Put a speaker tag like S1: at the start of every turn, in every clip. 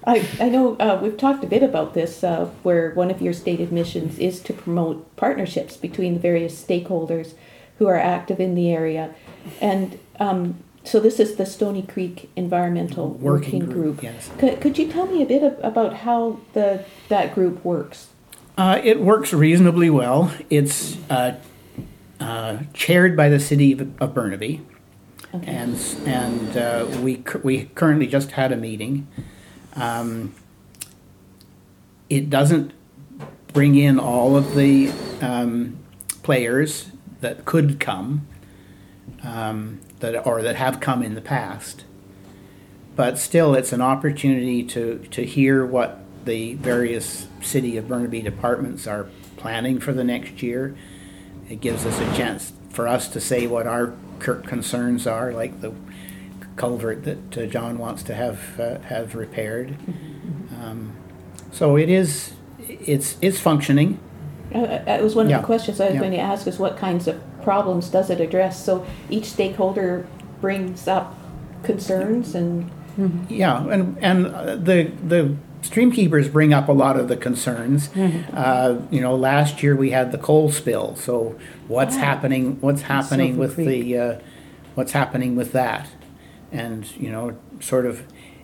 S1: I know we've talked a bit about this, where one of your stated missions is to promote partnerships between the various stakeholders who are active in the area. And so this is the Stony Creek Environmental Working Group.
S2: Yes.
S1: Could you tell me a bit about how that group works?
S2: It works reasonably well. It's chaired by the city of Burnaby.
S1: Okay.
S2: And we currently just had a meeting. It doesn't bring in all of the players that could come, that have come in the past, but still, it's an opportunity to hear what the various City of Burnaby departments are planning for the next year. It gives us a chance for us to say what our concerns are, like the culvert that John wants to have repaired. So it's functioning.
S1: It was one of the questions I was going to ask, is what kinds of problems does it address? So each stakeholder brings up concerns and...
S2: Yeah, and the streamkeepers bring up a lot of the concerns. Last year we had the coal spill. So what's happening with what's happening with that? And sort of,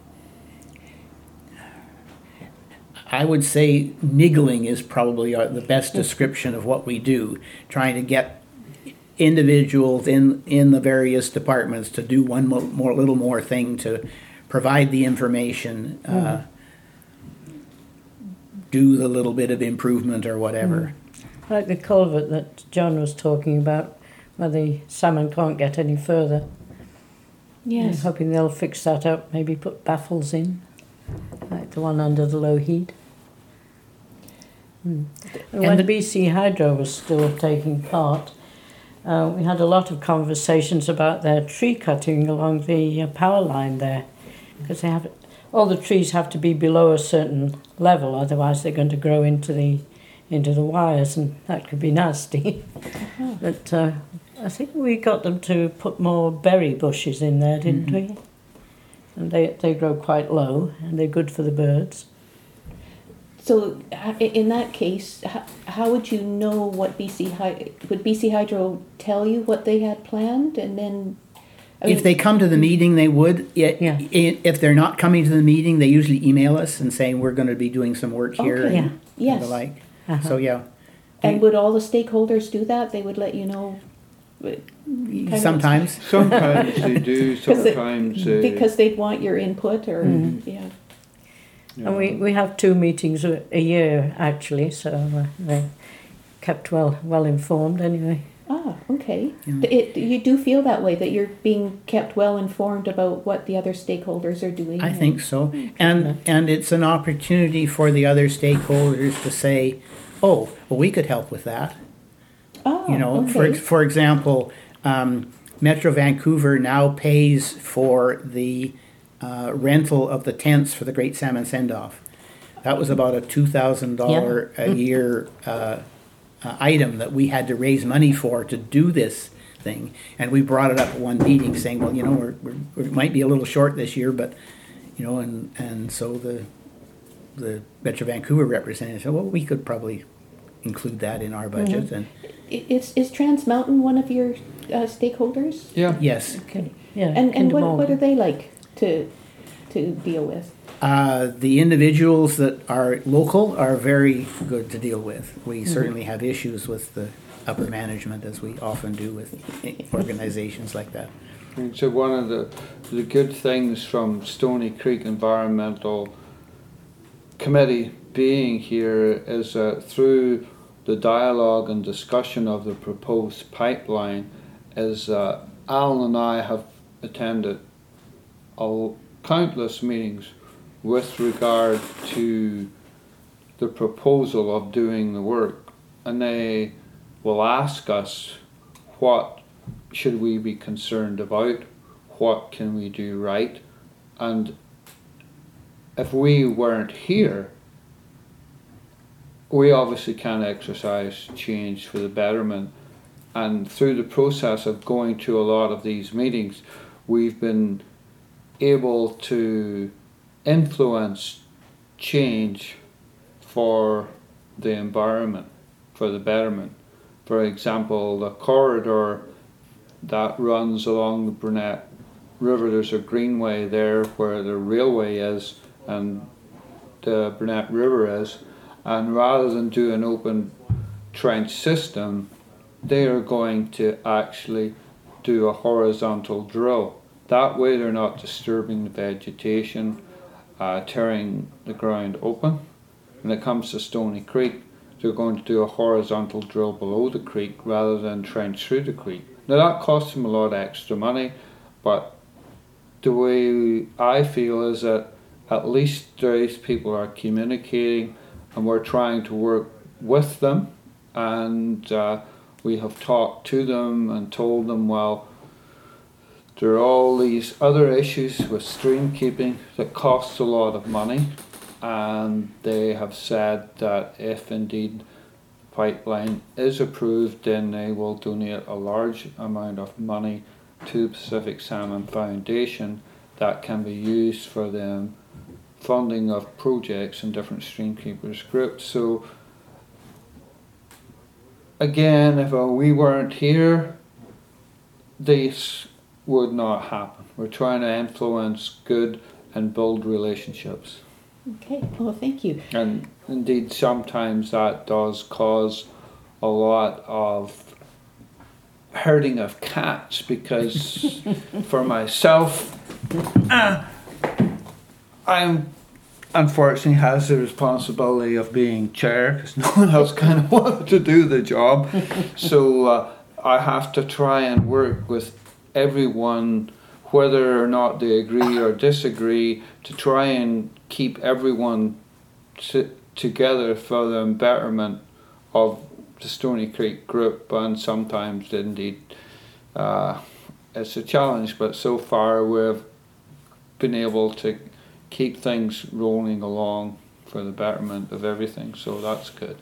S2: I would say niggling is probably the best description of what we do, trying to get individuals in the various departments to do one little more thing, to provide the information, do the little bit of improvement or whatever.
S3: Like the culvert that John was talking about, where the salmon can't get any further.
S1: Yes.
S3: I'm hoping they'll fix that up, maybe put baffles in, like the one under the low heat. And when the BC Hydro was still taking part, we had a lot of conversations about their tree cutting along the power line there, because all the trees have to be below a certain level, otherwise they're going to grow into the wires, and that could be nasty. But I think we got them to put more berry bushes in there, didn't we? And they grow quite low, and they're good for the birds.
S1: So in that case, how would you know what would BC Hydro tell you what they had planned, and then...
S2: If they come to the meeting, they would. If they're not coming to the meeting, they usually email us and saying we're going to be doing some work here and the like. So
S1: And would all the stakeholders do that? They would let you know.
S2: Sometimes.
S4: Sometimes they do. Sometimes
S1: because they'd want your input, or
S3: And we have 2 meetings a year actually, so they're kept well informed anyway.
S1: Ah, okay. You do feel that way, that you're being kept well informed about what the other stakeholders are doing?
S2: I think so. And it's an opportunity for the other stakeholders to say, oh, well, we could help with that.
S1: Oh, okay.
S2: For example, Metro Vancouver now pays for the rental of the tents for the Great Salmon Send-Off. That was about a $2,000 a year item that we had to raise money for to do this thing, and we brought it up at one meeting, saying, well, we might be a little short this year, but and so the Metro Vancouver representative said, well, we could probably include that in our budget. And
S1: is Trans Mountain one of your stakeholders?
S4: Yeah.
S2: Yes.
S3: Okay. Yeah.
S1: And what are they like to deal with?
S2: The individuals that are local are very good to deal with. We certainly have issues with the upper management, as we often do with organizations like that.
S4: And so one of the good things from Stony Creek Environmental Committee being here is through the dialogue and discussion of the proposed pipeline, is Alan and I have attended countless meetings with regard to the proposal of doing the work, and they will ask us, what should we be concerned about, what can we do right, and if we weren't here, we obviously can't exercise change for the betterment. And through the process of going to a lot of these meetings, we've been able to influence change for the environment, for the betterment. For example, the corridor that runs along the Burnett River, there's a greenway there where the railway is and the Burnett River is, and rather than do an open trench system, they are going to actually do a horizontal drill. That way they're not disturbing the vegetation, tearing the ground open. When it comes to Stony Creek, they're going to do a horizontal drill below the creek rather than trench through the creek. Now that costs them a lot of extra money, but the way I feel is that at least these people are communicating and we're trying to work with them, and we have talked to them and told them, well, there are all these other issues with stream keeping that costs a lot of money, and they have said that if indeed the pipeline is approved, then they will donate a large amount of money to the Pacific Salmon Foundation that can be used for the funding of projects in different stream keepers groups. So again, if we weren't here, this would not happen. We're trying to influence good and build relationships.
S1: Okay, well, thank you.
S4: And indeed, sometimes that does cause a lot of herding of cats, because for myself, I'm unfortunately has the responsibility of being chair because no one else kind of wanted to do the job. So I have to try and work with everyone, whether or not they agree or disagree, to try and keep everyone together for the betterment of the Stony Creek group. And sometimes indeed it's a challenge, but so far we've been able to keep things rolling along for the betterment of everything, so that's good.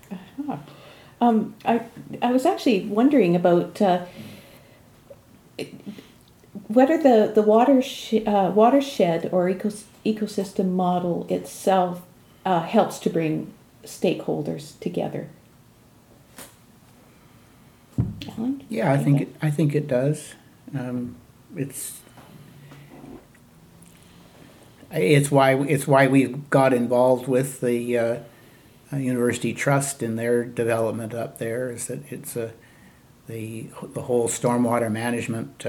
S1: I was actually wondering about whether the watershed or ecosystem model itself helps to bring stakeholders together. Alan?
S2: Yeah, I think it does. It's why we got involved with the University Trust in their development up there. Is that it's the whole stormwater management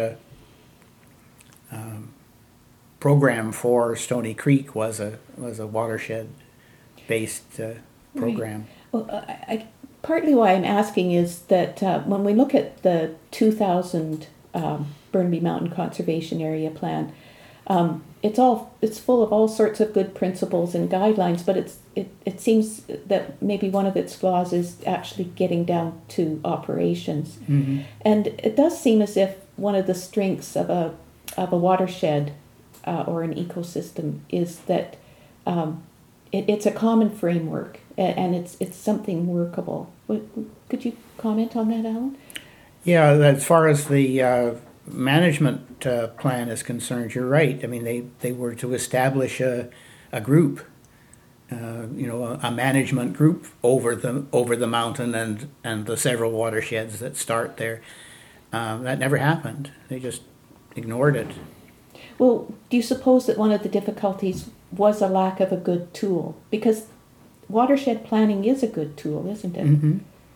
S2: program for Stony Creek was a watershed based program.
S1: Right. Well, partly why I'm asking is that when we look at the 2000 Burnaby Mountain Conservation Area Plan, it's full of all sorts of good principles and guidelines, but it seems that maybe one of its flaws is actually getting down to operations. Mm-hmm. And it does seem as if one of the strengths of a watershed or an ecosystem is that it's a common framework and it's something workable. Could you comment on that, Alan?
S2: Yeah, as far as the management plan is concerned, you're right. I mean, they were to establish a group, a management group over the mountain and the several watersheds that start there. That never happened. They just ignored it.
S1: Well, do you suppose that one of the difficulties was a lack of a good tool? Because watershed planning is a good tool, isn't it?
S2: Mm-hmm.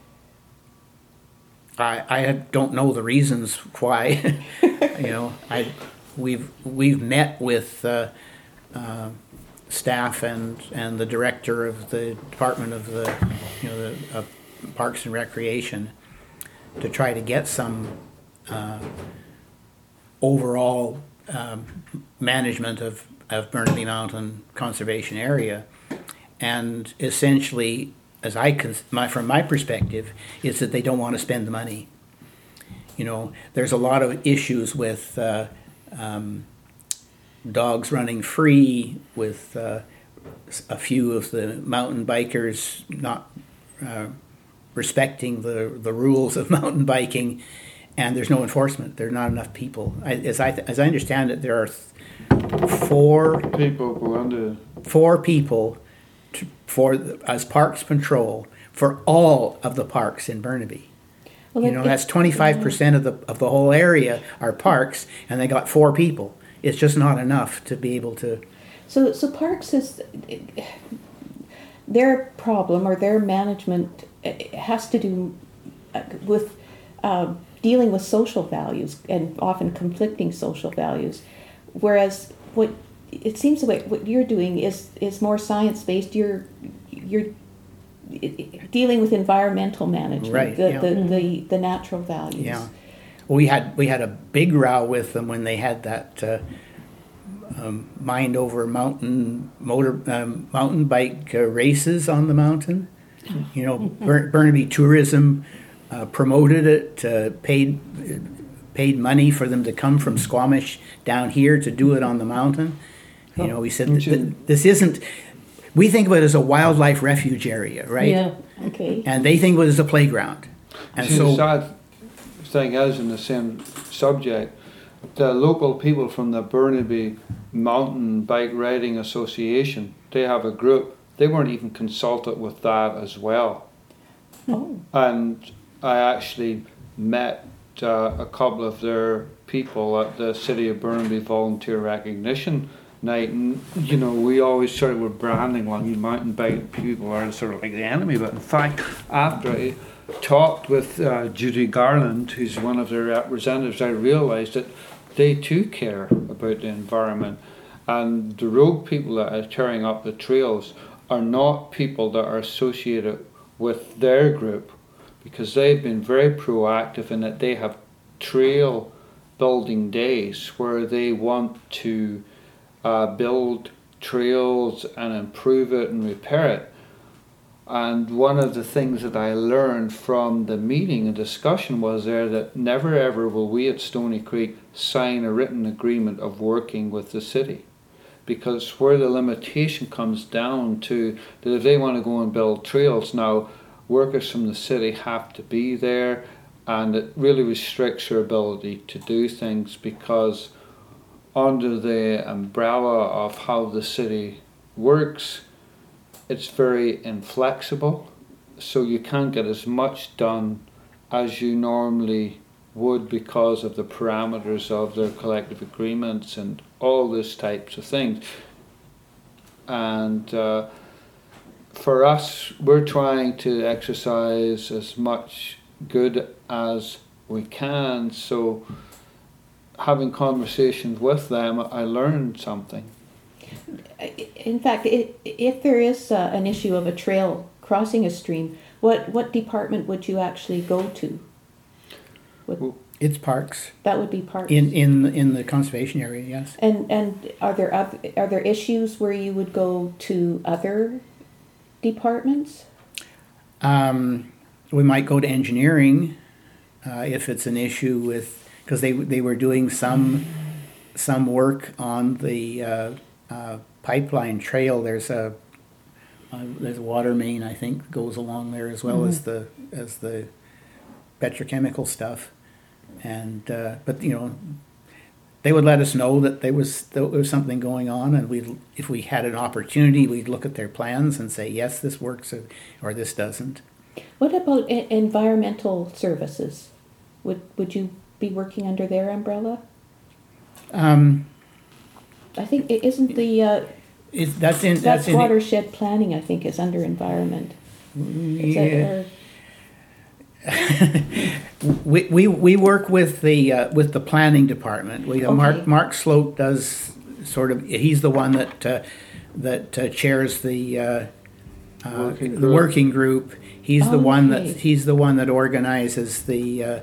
S2: I don't know the reasons why. We've met with staff and the director of the Department of the Parks and Recreation to try to get some overall management of Burnaby Mountain Conservation Area, and essentially, from my perspective, is that they don't want to spend the money. There's a lot of issues with dogs running free, with a few of the mountain bikers not respecting the rules of mountain biking, and there's no enforcement. There are not enough people. As I understand it, there are 4
S4: people go under
S2: 4 people as parks patrol for all of the parks in Burnaby.
S1: Well,
S2: You know, that's 25% of the whole area are parks, and they got 4 people. It's just not enough to be able to.
S1: So parks is their problem, or their management has to do with dealing with social values, and often conflicting social values. Whereas what it seems like what you're doing is more science based. You're dealing with environmental management,
S2: Right,
S1: the natural values.
S2: Yeah, well, we had a big row with them when they had that Mind Over Mountain mountain bike races on the mountain. You know, Burnaby Tourism promoted it, paid money for them to come from Squamish down here to do it on the mountain. You know, we said this isn't. We think of it as a wildlife refuge area, right?
S3: Yeah.
S1: Okay.
S2: And they think of it as a playground. And
S4: See,
S2: so,
S4: the sad thing is, in the same subject, the local people from the Burnaby Mountain Bike Riding Association, they have a group. They weren't even consulted with that as well.
S1: Oh.
S4: And I actually met a couple of their people at the City of Burnaby Volunteer Recognition Night, and you know, we always sort of were branding like mountain bike people are sort of like the enemy, but in fact, after I talked with Judy Garland, who's one of their representatives, I realised that they too care about the environment, and the road people that are tearing up the trails are not people that are associated with their group, because they've been very proactive in that they have trail building days where they want to build trails and improve it and repair it. And one of the things that I learned from the meeting and discussion was there that never ever will we at Stony Creek sign a written agreement of working with the city. Because where the limitation comes down to that if they want to go and build trails now, workers from the city have to be there, and it really restricts their ability to do things, because under the umbrella of how the city works, it's very inflexible, so you can't get as much done as you normally would because of the parameters of their collective agreements and all these types of things. And for us, we're trying to exercise as much good as we can, so having conversations with them, I learned something.
S1: In fact, if there is an issue of a trail crossing a stream, what department would you actually go to?
S2: it's parks
S1: That would be parks.
S2: in the conservation area. Yes.
S1: And are there issues where you would go to other departments?
S2: We might go to engineering if it's an issue with, because they were doing some work on the pipeline trail. There's a water main, I think, goes along there, as well as the petrochemical stuff. And but you know, they would let us know that there was something going on, and if we had an opportunity, we'd look at their plans and say, yes, this works, or this doesn't.
S1: What about environmental services? Would you be working under their umbrella? I think it isn't the that's watershed planning. I think is under environment.
S2: Yeah. We work with the planning department.
S1: Okay.
S2: Mark Sloat does sort of. He's the one that chairs the working group. He's the one that organizes the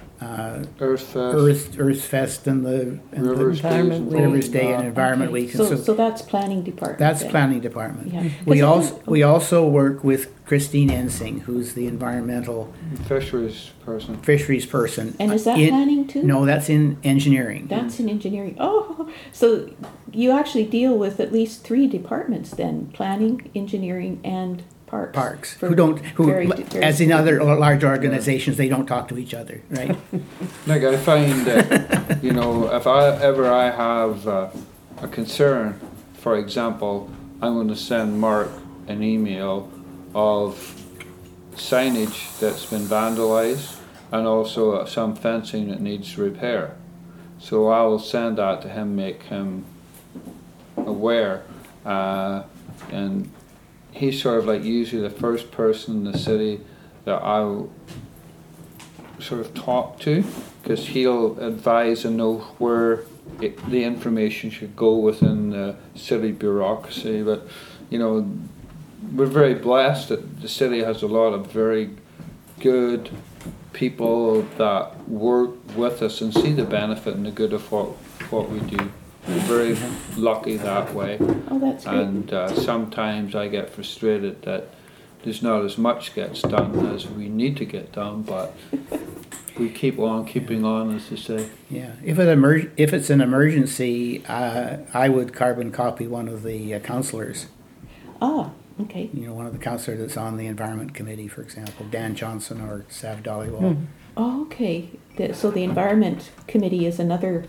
S2: Earth Fest and the Rivers Day and Environment Week.
S1: So that's planning department.
S2: That's
S1: then.
S2: planning department.
S1: Yeah.
S2: We also work with Christine Ensing, who's the environmental
S4: fisheries person.
S1: And is that planning too?
S2: No, that's in engineering.
S1: That's in engineering. Oh, so you actually deal with at least 3 departments then: planning, engineering, and parks. As in other large organizations, they don't talk to each other, right?
S4: Like, I find that, if I have a concern, for example, I'm going to send Mark an email of signage that's been vandalized and also some fencing that needs repair. So I will send that to him, make him aware, and he's sort of like usually the first person in the city that I'll sort of talk to, because he'll advise and know where the information should go within the city bureaucracy. But you know, we're very blessed that the city has a lot of very good people that work with us and see the benefit and the good of what we do. We're very lucky that way.
S1: Oh, that's great.
S4: And sometimes I get frustrated that there's not as much gets done as we need to get done, but we keep on keeping on, as they say.
S2: Yeah, if it's an emergency, I would carbon copy one of the councillors.
S1: Ah, okay.
S2: You know, one of the councillors that's on the Environment Committee, for example, Dan Johnson or Sav Dollywall.
S1: Oh, okay. So the Environment Committee is another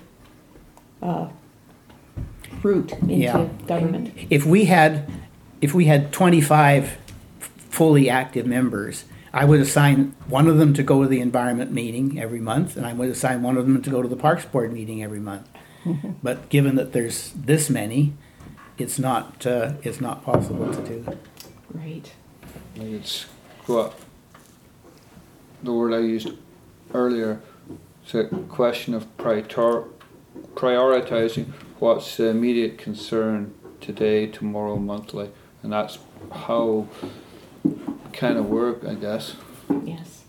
S1: route into
S2: Yeah.
S1: government.
S2: If we had 25 fully active members, I would assign one of them to go to the environment meeting every month, and I would assign one of them to go to the Parks Board meeting every month. But given that there's this many, it's not possible to do.
S1: Right.
S4: It's what the word I used earlier. It's a question of prioritizing what's the immediate concern today, tomorrow, monthly, and that's how kind of work, I guess.
S1: Yes.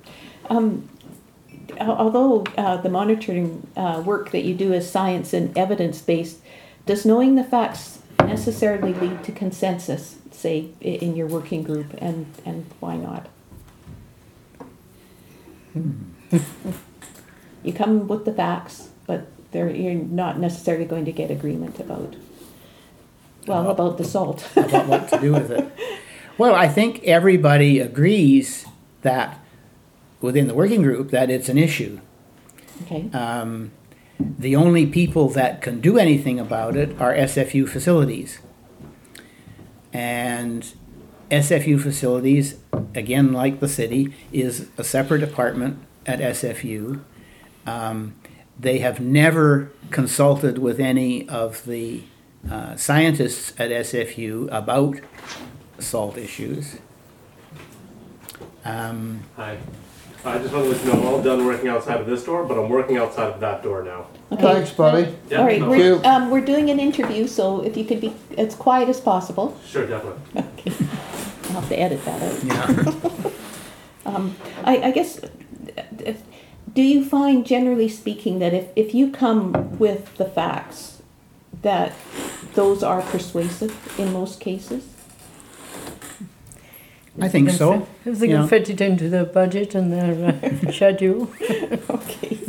S1: Although the monitoring work that you do is science and evidence-based, does knowing the facts necessarily lead to consensus, say, in your working group, and why not? You come with the facts, but you're not necessarily going to get agreement about the salt.
S2: About what to do with it. Well, I think everybody agrees that within the working group that it's an issue.
S1: Okay.
S2: The only people that can do anything about it are SFU facilities. And SFU facilities, again, like the city, is a separate department at SFU. They have never consulted with any of the scientists at SFU about salt issues.
S5: Hi. I just want to let you know I'm all done working outside of this door, but I'm working outside of that door now.
S1: Okay.
S4: Thanks, buddy.
S5: Yeah,
S1: All right.
S5: no,
S1: We're doing an interview, so if you could be as quiet as possible.
S5: Sure, definitely.
S1: Okay. I'll have to edit that out.
S2: Yeah.
S1: I guess, do you find, generally speaking, that if you come with the facts, that those are persuasive in most cases?
S2: I think so.
S3: If they
S2: You
S3: can
S2: know.
S3: fit it into their budget and their schedule.
S1: Okay.